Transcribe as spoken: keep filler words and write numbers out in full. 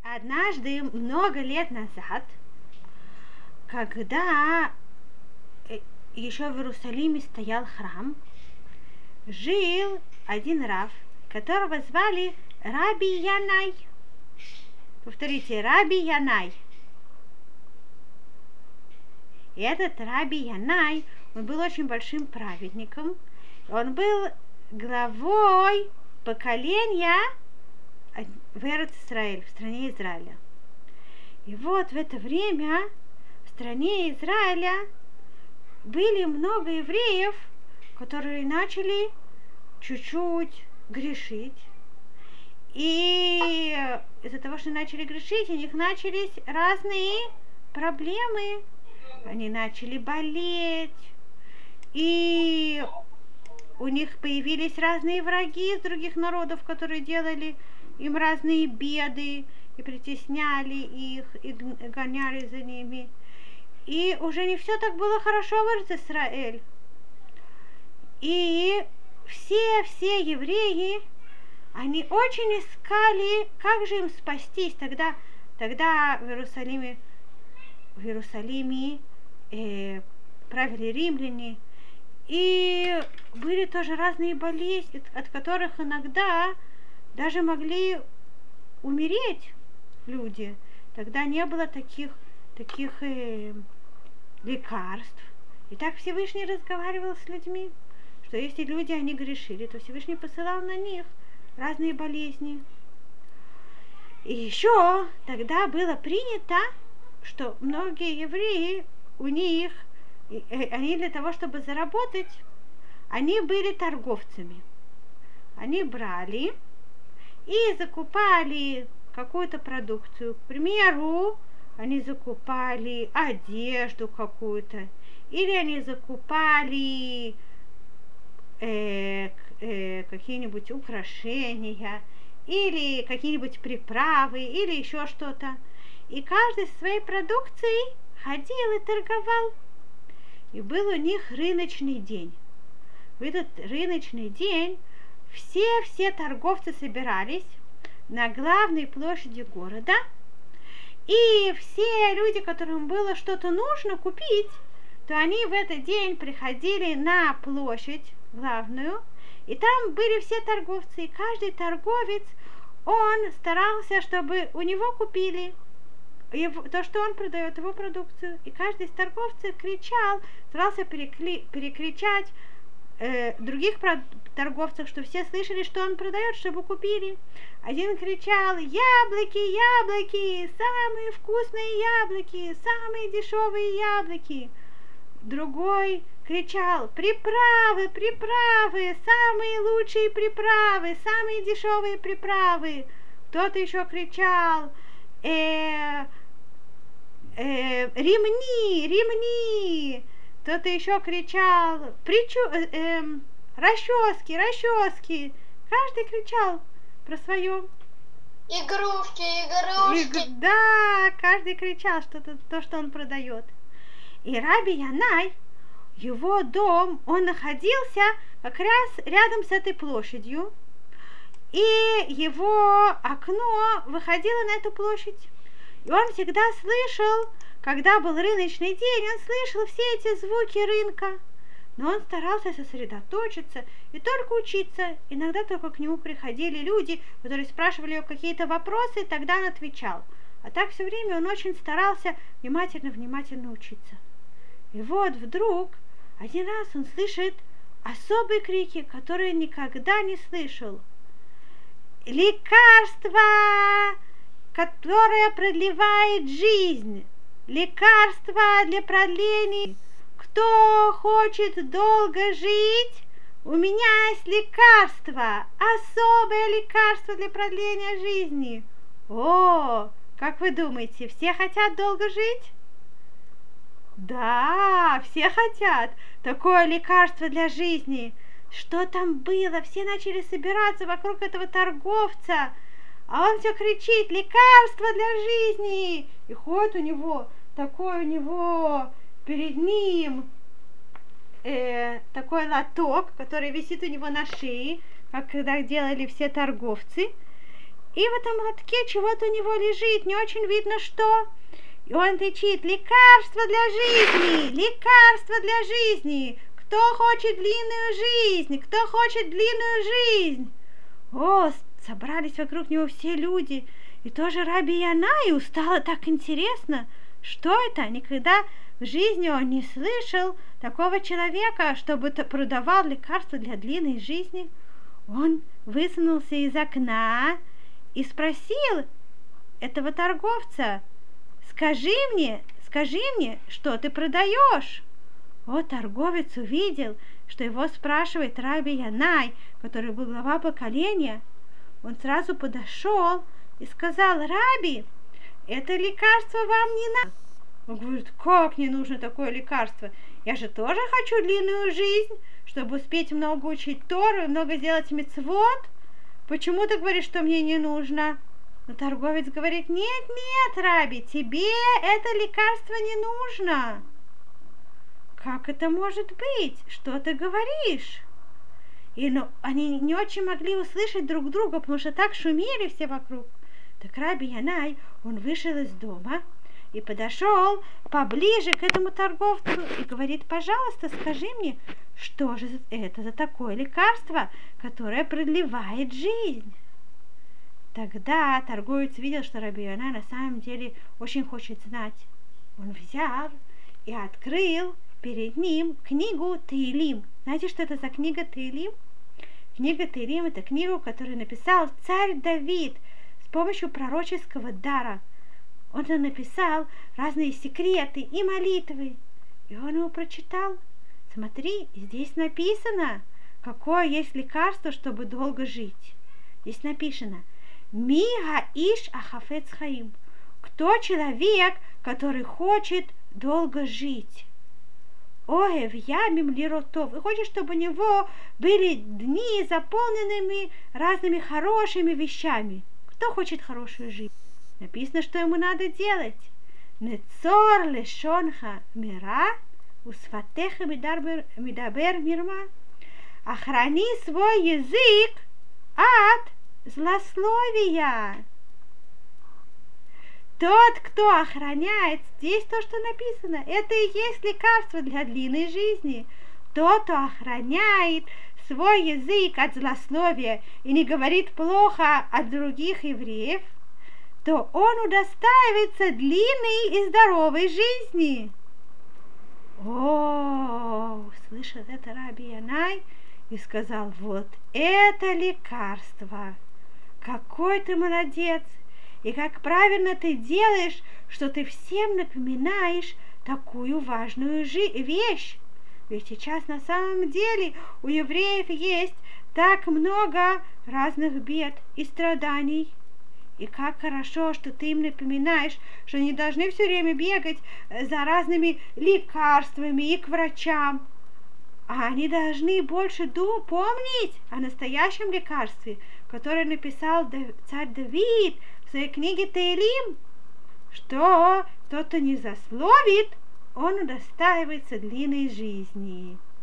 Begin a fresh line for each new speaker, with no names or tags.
Однажды, много лет назад, когда еще в Иерусалиме стоял храм, жил один рав, которого звали Раби Янай. Повторите, Раби Янай. И этот Раби Янай, он был очень большим праведником. Он был главой поколения в Эрец-Исраэль, в стране Израиля. И вот в это время в стране Израиля были много евреев, которые начали чуть-чуть грешить. И из-за того, что начали грешить, у них начались разные проблемы. Они начали болеть. И у них появились разные враги из других народов, которые делали им разные беды, и притесняли их, и гоняли за ними. И уже не все так было хорошо в Эрец-Исраэль. И все-все евреи, они очень искали, как же им спастись. Тогда, тогда в Иерусалиме, в Иерусалиме э, правили римляне, и были тоже разные болезни, от которых иногда даже могли умереть люди. Тогда не было таких, таких э, лекарств. И так Всевышний разговаривал с людьми, что если люди, они грешили, то Всевышний посылал на них разные болезни. И еще тогда было принято, что многие евреи, у них, они для того, чтобы заработать, они были торговцами. Они брали и закупали какую-то продукцию. К примеру, они закупали одежду какую-то, или они закупали э, э, какие-нибудь украшения, или какие-нибудь приправы, или еще что-то. И каждый со своей продукцией ходил и торговал. И был у них рыночный день. В этот рыночный день все-все торговцы собирались на главной площади города, и все люди, которым было что-то нужно купить, то они в этот день приходили на площадь главную, и там были все торговцы, и каждый торговец, он старался, чтобы у него купили его, то, что он продает, его продукцию, и каждый из торговцев кричал, старался перекли, перекричать э, других торговцев, что все слышали, что он продает, чтобы купили. Один кричал: яблоки, яблоки, самые вкусные яблоки, самые дешевые яблоки. Другой кричал: приправы, приправы, самые лучшие приправы, самые дешевые приправы. Кто-то еще кричал: э, э, ремни, ремни. Кто-то еще кричал: причу, э, э, расчески, расчески. Каждый кричал про свое.
Игрушки, игрушки.
И, да, каждый кричал что-то, то, что он продает. И Раби Янай, его дом, он находился как раз рядом с этой площадью. И его окно выходило на эту площадь. И он всегда слышал, когда был рыночный день, он слышал все эти звуки рынка. Но он старался сосредоточиться и только учиться. Иногда только к нему приходили люди, которые спрашивали его какие-то вопросы, и тогда он отвечал. А так все время он очень старался внимательно-внимательно учиться. И вот вдруг один раз он слышит особые крики, которые никогда не слышал. Лекарство, которое продлевает жизнь. Лекарство для продления. Кто хочет долго жить, у меня есть лекарство, особое лекарство для продления жизни. О, как вы думаете, все хотят долго жить? Да, все хотят. Такое лекарство для жизни. Что там было? Все начали собираться вокруг этого торговца, а он все кричит: лекарство для жизни. И ходит у него, такой у него перед ним э, такой лоток, который висит у него на шее, как когда делали все торговцы. и в этом лотке чего-то у него лежит, не очень видно что. И он кричит: лекарство для жизни, лекарство для жизни. Кто хочет длинную жизнь? Кто хочет длинную жизнь? О, собрались вокруг него все люди. И тоже Раби Янаю стало так интересно, что это? Никогда в жизни он не слышал такого человека, чтобы продавал лекарства для длинной жизни. Он высунулся из окна и спросил этого торговца: скажи мне, скажи мне, что ты продаешь? О, торговец увидел, что его спрашивает Раби Янай, который был глава поколения. Он сразу подошел и сказал: Раби, это лекарство вам не надо. Он говорит: как не нужно такое лекарство? Я же тоже хочу длинную жизнь, чтобы успеть много учить Тору и много сделать мицвот. Почему ты говоришь, что мне не нужно? Но торговец говорит: нет, нет, Раби, тебе это лекарство не нужно. Как это может быть? Что ты говоришь? И ну, они не очень могли услышать друг друга, потому что так шумели все вокруг. Так Раби Янай, он вышел из дома и подошел поближе к этому торговцу и говорит: пожалуйста, скажи мне, что же это за такое лекарство, которое продлевает жизнь? Тогда торговец видел, что Раби Янай на самом деле очень хочет знать. Он взял и открыл перед ним книгу Теилим. Знаете, что это за книга Теилим? Книга Теилим — это книга, которую написал царь Давид с помощью пророческого дара. Он написал разные секреты и молитвы. И он его прочитал. Смотри, здесь написано, какое есть лекарство, чтобы долго жить. Здесь написано: Ми хаиш ахафец хаим. Кто человек, который хочет долго жить? Ой, в ямим лиротов. И хочет, чтобы у него были дни заполненными разными хорошими вещами. Кто хочет хорошую жизнь? Написано, что ему надо делать. Нецор лешонха мира, усфатеха мидабер мирма. Охрани свой язык от злословия. Тот, кто охраняет, здесь то, что написано, это и есть лекарство для длинной жизни. Тот, кто охраняет свой язык от злословия и не говорит плохо о других евреев, то он удостаивается длинной и здоровой жизни. О, услышал это Раби Янай и сказал: вот это лекарство! Какой ты молодец! И как правильно ты делаешь, что ты всем напоминаешь такую важную жи- вещь. Ведь сейчас на самом деле у евреев есть так много разных бед и страданий. И как хорошо, что ты им напоминаешь, что они должны все время бегать за разными лекарствами и к врачам. А они должны больше дум- помнить о настоящем лекарстве, которое написал царь Давид в своей книге Теилим, что кто-то не засловит, он удостаивается длинной жизни.